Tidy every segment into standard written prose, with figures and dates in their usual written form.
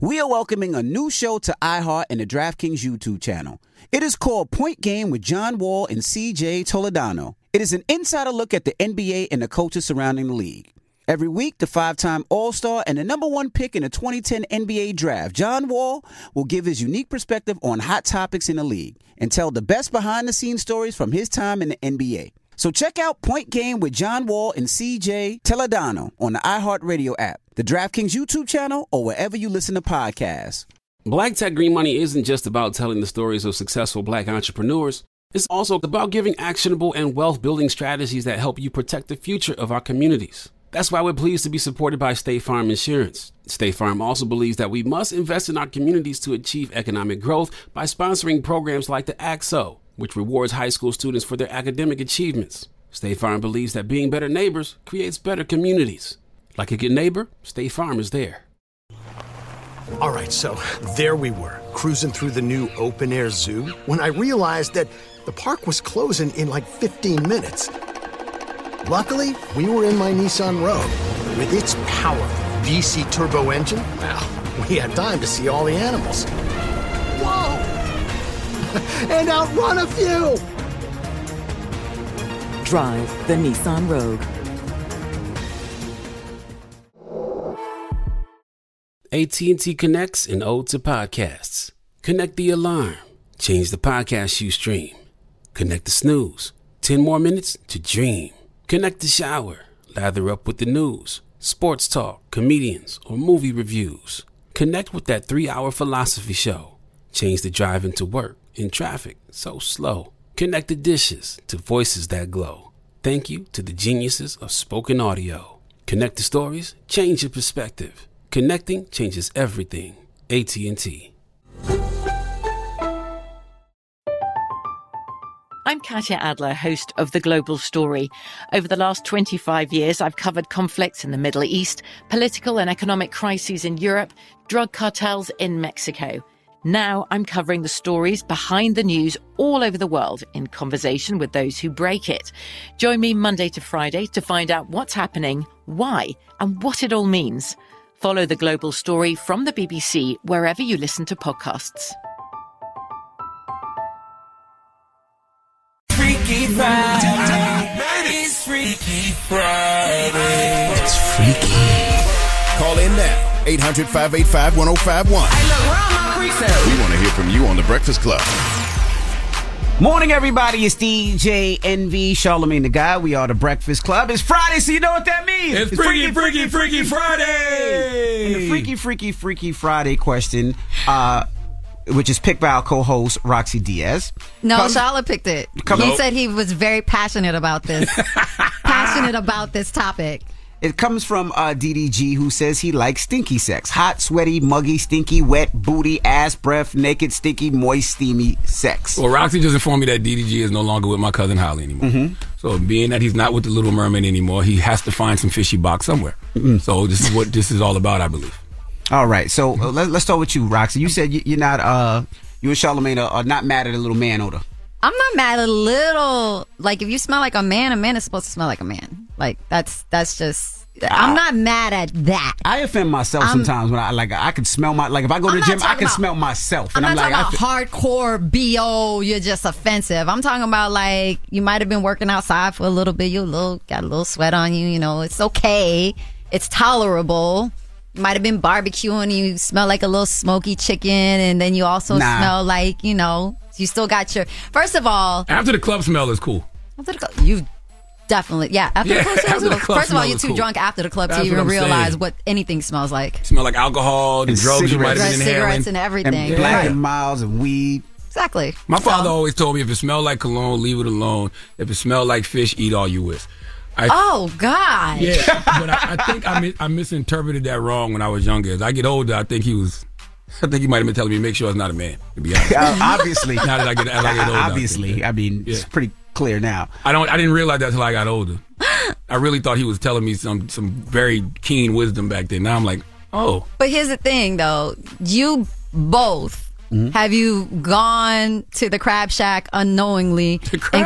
we are welcoming a new show to iHeart and the DraftKings YouTube channel. It is called Point Game with John Wall and CJ Toledano. It is an insider look at the NBA and the coaches surrounding the league. Every week, the 5-time All-Star and the number one pick in the 2010 NBA Draft, John Wall, will give his unique perspective on hot topics in the league and tell the best behind-the-scenes stories from his time in the NBA. So check out Point Game with John Wall and CJ Toledano on the iHeartRadio app, the DraftKings YouTube channel, or wherever you listen to podcasts. Black Tech Green Money isn't just about telling the stories of successful Black entrepreneurs. It's also about giving actionable and wealth-building strategies that help you protect the future of our communities. That's why we're pleased to be supported by State Farm Insurance. State Farm also believes that we must invest in our communities to achieve economic growth by sponsoring programs like the ACT-SO, which rewards high school students for their academic achievements. State Farm believes that being better neighbors creates better communities. Like a good neighbor, State Farm is there. All right, so there we were, cruising through the new open-air zoo, when I realized that the park was closing in like 15 minutes. Luckily, we were in my Nissan Rogue. With its powerful VC turbo engine, well, we had time to see all the animals. Whoa! And outrun a few! Drive the Nissan Rogue. AT&T connects an ode to podcasts. Connect the alarm. Change the podcast you stream. Connect the snooze. 10 more minutes to dream. Connect the shower. Lather up with the news, sports talk, comedians, or movie reviews. Connect with that 3-hour philosophy show. Change the drive into work in traffic so slow. Connect the dishes to voices that glow. Thank you to the geniuses of spoken audio. Connect the stories. Change your perspective. Connecting changes everything. AT&T. I'm Katya Adler, host of The Global Story. Over the last 25 years, I've covered conflicts in the Middle East, political and economic crises in Europe, drug cartels in Mexico. Now I'm covering the stories behind the news all over the world in conversation with those who break it. Join me Monday to Friday to find out what's happening, why, and what it all means. Follow The Global Story from the BBC wherever you listen to podcasts. Freaky Friday. It's Freaky Friday. It's freaky. Call in now. 800-585-1051. Hey, look, where are my freaks at? We want to hear from you on The Breakfast Club. Morning, everybody. It's DJ NV, Charlamagne the Guy. We are The Breakfast Club. It's Friday, so you know what that means. It's Freaky Friday. And the Freaky Friday question, which is picked by our co-host, Roxy Diaz. No, Charlotte picked it. He said he was very passionate about this. Passionate about this topic. It comes from DDG, who says he likes stinky sex. Hot, sweaty, muggy, stinky, wet, booty, ass, breath, naked, stinky, moist, steamy sex. Well, Roxy just informed me that DDG is no longer with my cousin Holly anymore. Mm-hmm. So being that he's not with the Little Mermaid anymore, he has to find some fishy box somewhere. Mm-hmm. So this is what this is all about, I believe. All right. So let's start with you, Roxy. You said you're not, you and Charlamagne are not mad at a little man odor. I'm not mad at a little. Like, if you smell like a man is supposed to smell like a man. Like, that's just. I'm not mad at that. I offend myself sometimes when I can smell if I go to the gym, I can smell myself. And I'm not talking about hardcore BO, you're just offensive. I'm talking about, like, you might have been working outside for a little bit, got a little sweat on you, it's okay. It's tolerable. You might have been barbecuing, you smell like a little smoky chicken, and then you also smell like, you still got your. First of all, after the club smell is cool. You definitely, after the club First of all, you're too drunk after the club to even realize what anything smells like. Smell like alcohol, the drugs you might have been inhaling, cigarettes and everything, and Black and Miles and weed. Exactly. My father always told me, if it smells like cologne, leave it alone. If it smells like fish, eat all you wish. Oh God! Yeah, but I think I misinterpreted that wrong when I was younger. As I get older, I think he might have been telling me, make sure it's not a man, to be honest. Obviously. Now that I get older. Obviously. I mean, it's pretty clear now. I didn't realize that till I got older. I really thought he was telling me some very keen wisdom back then. Now I'm like, oh. But here's the thing, though. You both, have you gone to the Crab Shack unknowingly and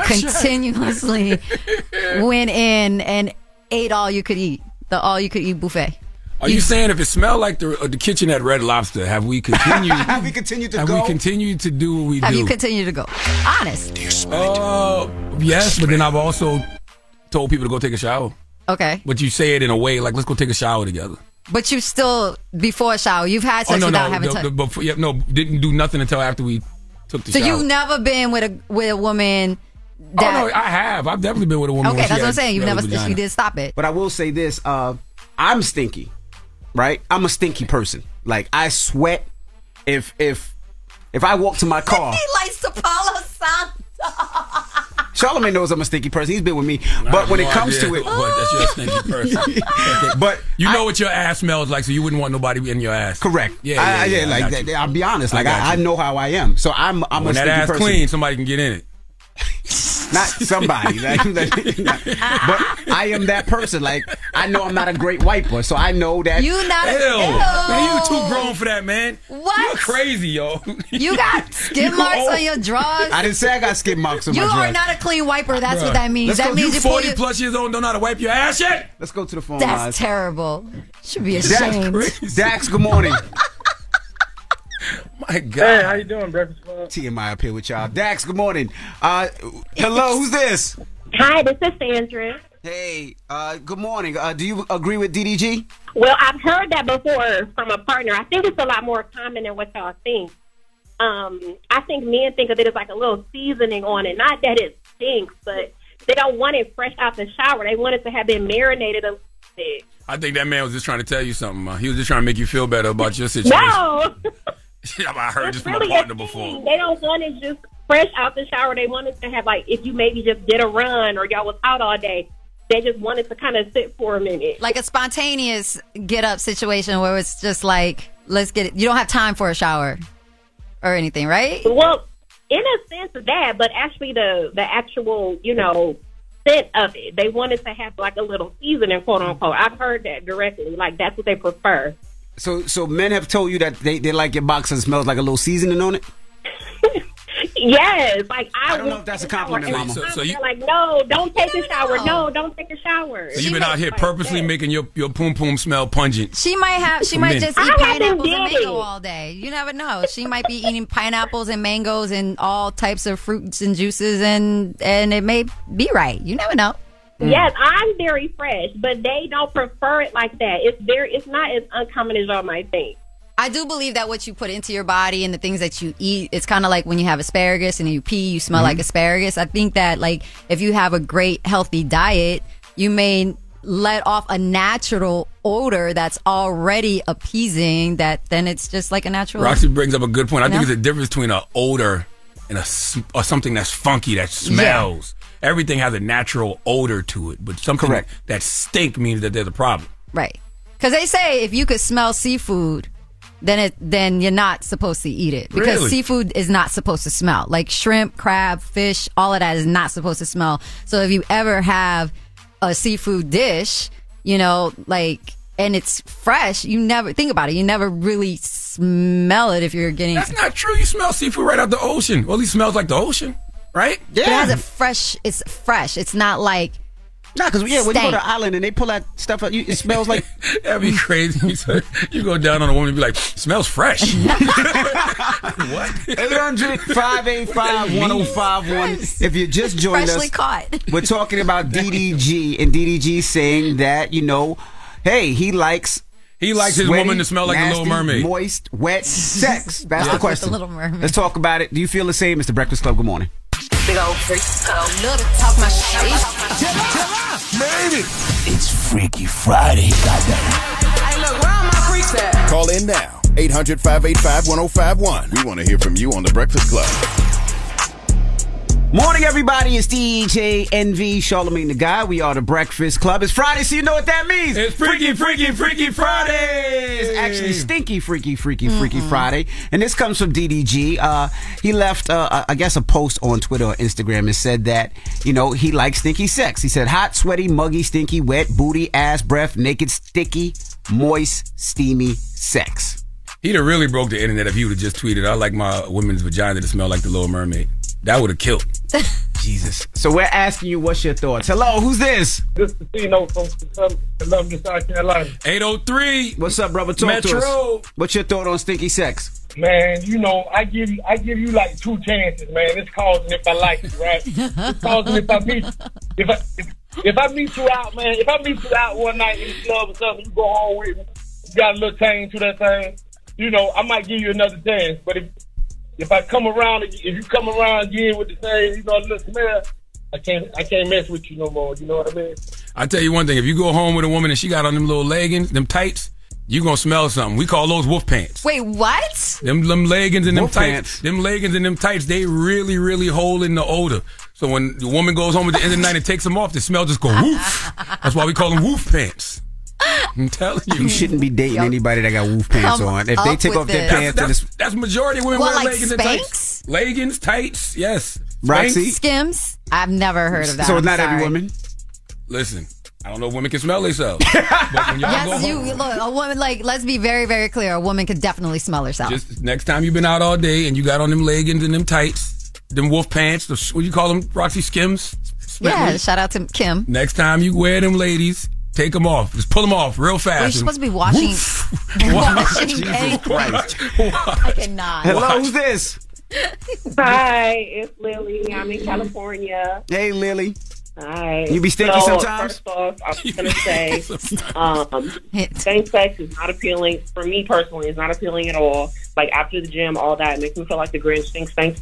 continuously went in and ate all you could eat? The all you could eat buffet? Are you saying if it smelled like the kitchen at Red Lobster, have we continued? Have we continued to have go? we continued to do what we do? Have you continued to go? Honest. Yes, but then I've also told people to go take a shower. Okay. But you say it in a way like, let's go take a shower together. But you still, before a shower, you've had sex without having sex. Didn't do nothing until after we took the shower. So you've never been with a woman that... Oh, no, I have. I've definitely been with a woman. Okay, that's what I'm saying. You did stop it. But I will say this. I'm stinky, right? I'm a stinky person. Like, I sweat if I walk to my car. He likes to Palo Santo. Charlamagne knows I'm a stinky person. He's been with me. But when it comes to it... But that's your stinky person. But you know what your ass smells like, so you wouldn't want nobody in your ass. Correct. Yeah, I'll be honest. Like, I know how I am. So I'm a stinky person. When that ass clean, somebody can get in it. Not somebody. But I am that person. Like, I know I'm not a great wiper, so I know that... You not Man, you too grown for that, man. What? You're crazy, yo. You got skid marks on your drawers? I didn't say I got skid marks on my drawers. You are not a clean wiper. That's what that means. That means you 40 plus years old and don't know how to wipe your ass yet? Let's go to the phone lines. That's terrible. Should be ashamed. Dax, good morning. My God. Hey, how you doing, Breakfast Club? TMI up here with y'all. Dax, good morning. Hello, who's this? Hi, this is Sandra. Hey, good morning. Do you agree with DDG? Well, I've heard that before from a partner. I think it's a lot more common than what y'all think. I think men think of it as like a little seasoning on it. Not that it stinks, but they don't want it fresh out the shower. They want it to have been marinated a little bit. I think that man was just trying to tell you something. He was just trying to make you feel better about your situation. No! I heard this from really a partner before. They don't want it just fresh out the shower. They want it to have, like, if you maybe just did a run or y'all was out all day, they just want it to kind of sit for a minute. Like a spontaneous get-up situation where it's just like, let's get it. You don't have time for a shower or anything, right? Well, in a sense of that, but actually the actual, scent of it. They want it to have like a little seasoning, quote unquote. I've heard that directly. Like, that's what they prefer. So men have told you that they like your box and smells like a little seasoning on it? Yes. Like, I don't know if that's a compliment, Mama. So you like, no, don't take a shower. No, don't take a shower. So you've been out here purposely making your poom poom smell pungent. She might just eat pineapples and mango all day. You never know. She might be eating pineapples and mangoes and all types of fruits and juices, and it may be right. You never know. Yes, I'm very fresh, but they don't prefer it like that. It's not as uncommon as y'all might think. I do believe that what you put into your body and the things that you eat, it's kind of like when you have asparagus and you pee, you smell like asparagus. I think that, like, if you have a great healthy diet, you may let off a natural odor that's already appeasing, that then it's just like a natural. Roxy brings up a good point. I think there's a difference between an odor and or something that's funky that smells. Yeah. Everything has a natural odor to it, but something that stink means that there's a problem. Right. Because they say if you could smell seafood, then you're not supposed to eat it, because seafood is not supposed to smell. Like shrimp, crab, fish, all of that is not supposed to smell. So if you ever have a seafood dish, and it's fresh, you never think about it. You never really smell it if you're getting. That's not true. You smell seafood right out the ocean. Well, at least smells like the ocean, right? Yeah. But it has it's fresh. It's not like. No, because when you go to an island and they pull that stuff out, it smells like... That'd be crazy. So you go down on a woman and be like, smells fresh. What? 800-585-1051. If you just joined Freshly us, caught. We're talking about DDG, and DDG saying that, hey, he likes his woman to smell like nasty, the Little Mermaid. Moist, wet sex. That's the question. The Little Mermaid. Let's talk about it. Do you feel the same? It's the Breakfast Club. Good morning. Big old freak. Love to talk my shit. Made it. It's Freaky Friday. Goddamn. Hey, look, where are my freaks at? Call in now. 800-585-1051. We want to hear from you on the Breakfast Club. Morning, everybody. It's DJ NV, Charlamagne the Guy. We are the Breakfast Club. It's Friday, so you know what that means. It's Freaky Friday. It's actually Stinky Freaky Friday. And this comes from DDG. He left, I guess, a post on Twitter or Instagram and said that, he likes stinky sex. He said, hot, sweaty, muggy, stinky, wet, booty, ass, breath, naked, sticky, moist, steamy sex. He'd have really broke the internet if he would have just tweeted, I like my women's vagina to smell like the Little Mermaid. That would have killed. Jesus. So we're asking you, what's your thoughts? Hello, who's this? This is Tino from Columbia, South Carolina. 803. What's up, brother? Talk to us. What's your thought on stinky sex? Man, you know, I give you like 2 chances, man. It's causing if I like you, right? It's causing if I meet you out, man. If I meet you out one night in the club or something, you go home with me. You got a little tang to that thing. You know, I might give you another chance. But if I come around, if you come around again with the same, you know, little smell, I can't mess with you no more. You know what I mean? I tell you one thing: if you go home with a woman and she got on them little leggings, them tights, you gonna smell something. We call those wolf pants. Wait, what? Them leggings and them wolf tights. Pants. Them leggings and them tights. They really, really hold in the odor. So when the woman goes home at the end of the night and takes them off, the smell just go woof. That's why we call them wolf pants. I'm telling you. You shouldn't be dating anybody that got wolf pants on. If they take off their pants, that's majority of women wear like leggings and tights. Leggings, tights, yes. Roxy? Skims? I've never heard of that. So it's not every woman? Listen, I don't know if women can smell themselves. But when y'all go home, look, a woman, like, let's be very, very clear. A woman could definitely smell herself. Just next time you've been out all day and you got on them leggings and them tights, them wolf pants, what do you call them, Roxy? Skims? Yeah, shout out to Kim. Next time you wear them ladies, take them off. Just pull them off real fast. You're supposed to be washing. Washing Jesus Christ. I cannot. Hello, who's this? Hi, it's Lily. I'm in California. Hey, Lily. Hi. You be stinky sometimes? First off, I was going to say, same sex is not appealing. For me personally, it's not appealing at all. Like, after the gym, all that, it makes me feel like the Grinch stunk.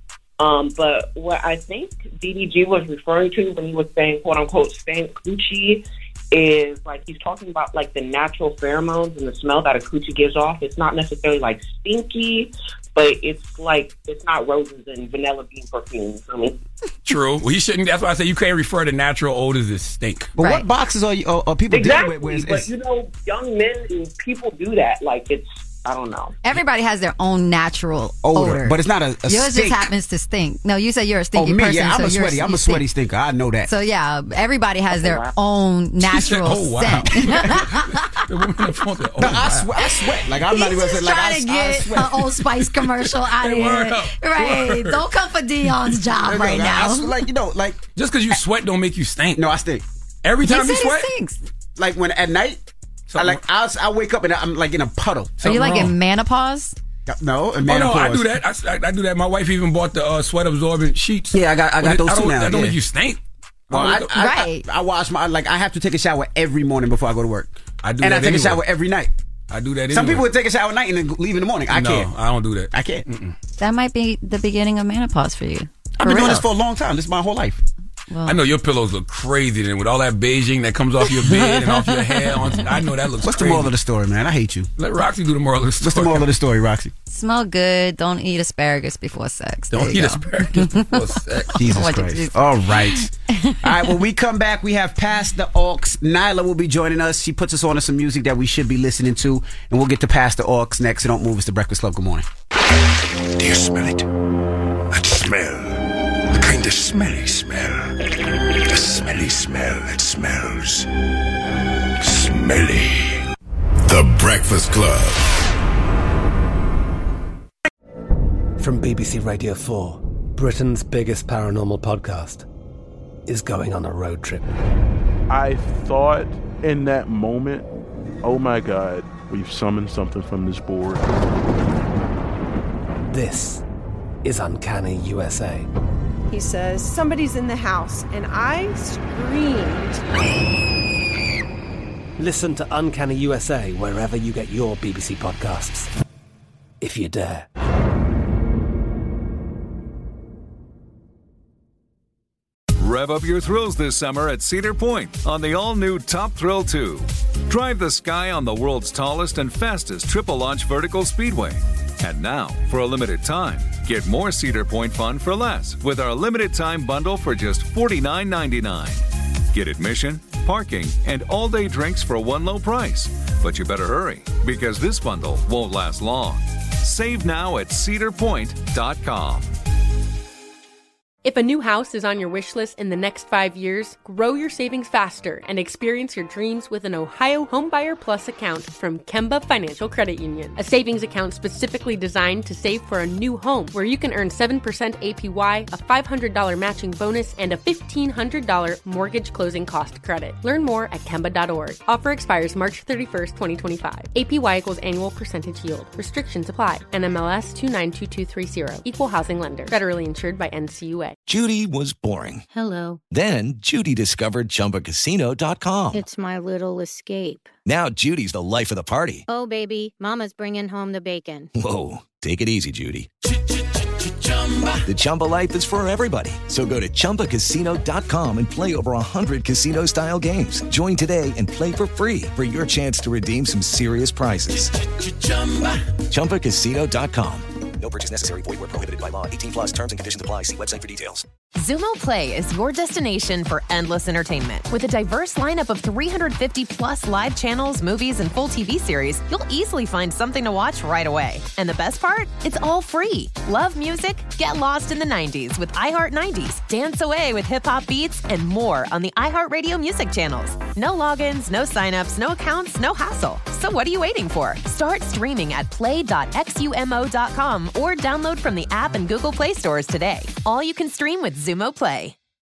But what I think DDG was referring to when he was saying, quote unquote, stank coochie, is like he's talking about like the natural pheromones and the smell that a coochie gives off. It's not necessarily like stinky, but it's like it's not roses and vanilla bean perfume. I mean, true. Well, you shouldn't. That's why I say you can't refer to natural odors as stink. But what boxes are people exactly, dealing with? But you know, young men and people do that. Like it's. I don't know. Everybody has their own natural odor. But it's not a Yours stink. just happens to stink. No, you said you're a stinky me, person. yeah, I'm so I'm a sweaty stinker. I know that. So yeah, everybody has their own natural scent. I sweat. Like I'm not even saying like trying to get an Old Spice commercial out of here. Right. Don't come for Dion's job right now. Just because you sweat don't make you stink. No, I stink. Every time you sweat? Stinks. Like when at night, I wake up and I'm like in a puddle. Are you like in menopause? No, in menopause. menopause. I do that. I do that. My wife even bought the sweat absorbent sheets. Yeah, I got those too now. That don't make you stink. Well, I wash my I have to take a shower every morning before I go to work. I do and that I take a shower every night. I do that. Some people would take a shower at night and then leave in the morning. I can't. I don't do that. I can't. That might be the beginning of menopause for you. I've been doing this for a long time. This is my whole life. Well, I know your pillows look crazy then with all that beiging that comes off your bed and off your hair. I know that looks What's crazy. the moral of the story, man? I hate you. Let Roxy do the moral of the story. What's the moral of the story, Roxy? smell good. Don't eat asparagus before sex. Don't eat asparagus before sex. Jesus Christ. All right. All right, when we come back, we have Pass the Aux. Nyla will be joining us. She puts us on to some music that we should be listening to, and we'll get to Pass the Aux next. So don't move. It's the Breakfast Club. Good morning. Do you smell it? That smell. The kind of smelly smell. The smelly smell that smells smelly. The Breakfast Club. From BBC Radio 4, Britain's biggest paranormal podcast is going on a road trip. I thought in that moment, oh my God, we've summoned something from this board. This is Uncanny USA. He says, somebody's in the house, and I screamed. Listen to Uncanny USA wherever you get your BBC podcasts, if you dare. Rev up your thrills this summer at Cedar Point on the all-new Top Thrill 2. Drive the sky on the world's tallest and fastest triple-launch vertical speedway. And now, for a limited time, get more Cedar Point fun for less with our limited-time bundle for just $49.99. Get admission, parking, and all-day drinks for one low price. But you better hurry, because this bundle won't last long. Save now at cedarpoint.com. If a new house is on your wish list in the next 5 years, grow your savings faster and experience your dreams with an Ohio Homebuyer Plus account from Kemba Financial Credit Union. A savings account specifically designed to save for a new home where you can earn 7% APY, a $500 matching bonus, and a $1,500 mortgage closing cost credit. Learn more at Kemba.org. Offer expires March 31st, 2025. APY equals annual percentage yield. Restrictions apply. NMLS 292230. Equal housing lender. Federally insured by NCUA. Judy was boring. Hello. Then Judy discovered ChumbaCasino.com. It's my little escape. Now Judy's the life of the party. Oh, baby, mama's bringing home the bacon. Whoa, take it easy, Judy. The Chumba life is for everybody. So go to ChumbaCasino.com and play over 100 casino-style games. Join today and play for free for your chance to redeem some serious prizes. ChumbaCasino.com. No purchase necessary. Void where prohibited by law. 18 plus terms and conditions apply. See website for details. Xumo Play is your destination for endless entertainment. With a diverse lineup of 350 plus live channels, movies, and full TV series, you'll easily find something to watch right away. And the best part? It's all free. Love music? Get lost in the 90s with iHeart 90s. Dance away with hip hop beats and more on the iHeartRadio music channels. No logins, no signups, no accounts, no hassle. So what are you waiting for? Start streaming at play.xumo.com or download from the app and Google Play stores today. All you can stream with Xumo Play.